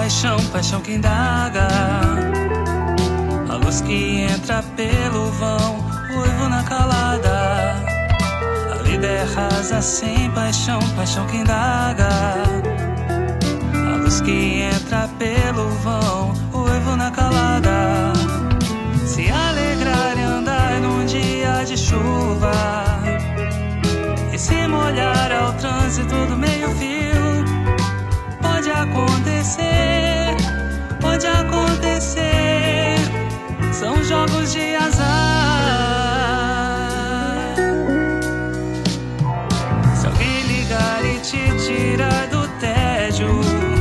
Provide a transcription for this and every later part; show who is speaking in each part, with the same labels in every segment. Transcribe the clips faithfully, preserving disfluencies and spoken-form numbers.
Speaker 1: paixão, paixão que indaga. A luz que entra pelo vão, uivo na calada. A vida é rasa sem paixão, paixão que indaga. A luz que entra pelo vão, uivo na calada. Se alegrar e andar num dia de chuva e se molhar ao trânsito do meio-fio, pode acontecer, pode acontecer, são jogos de azar. Se alguém ligar e te tirar do tédio,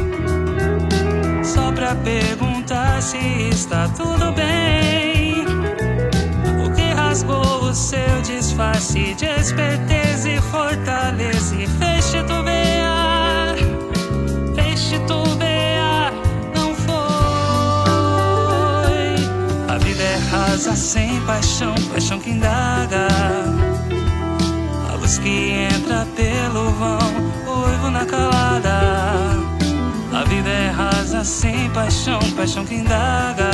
Speaker 1: só pra perguntar se está tudo bem, o que rasgou o seu disfarce de esperteza e fortaleza e fez titubear, fez titubear, não foi. A vida é rasa sem paixão, paixão que indaga. A luz que entra pelo vão, uivo na calada. A vida é rasa sem paixão, paixão que indaga.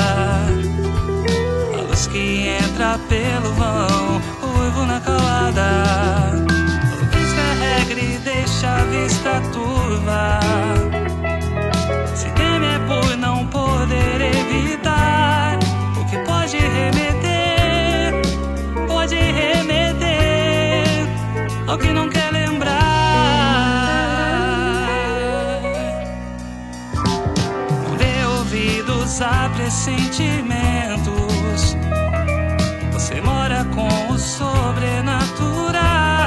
Speaker 1: A luz que entra pelo vão, uivo na calada. O descarrega e deixa a vista turva. Se teme é por não poder evitar o que pode remeter, pode remeter ao que não quer lembrar. Não dê ouvidos a pressentimentos. Você mora com o sobrenatural.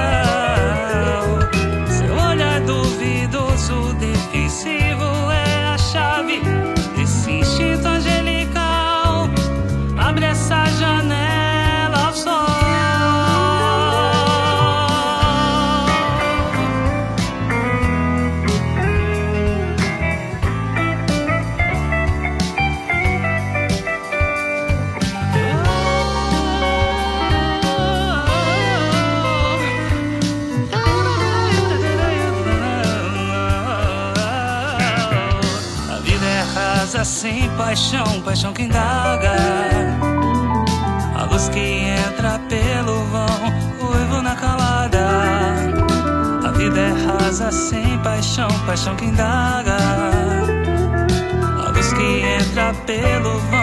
Speaker 1: Seu olhar duvidoso, defensivo é a chave desse instinto angelical. Abre essa janela ao sol. Sem paixão, paixão que indaga. A luz que entra pelo vão, uivo na calada. A vida é rasa sem paixão, paixão que indaga. A luz que entra pelo vão,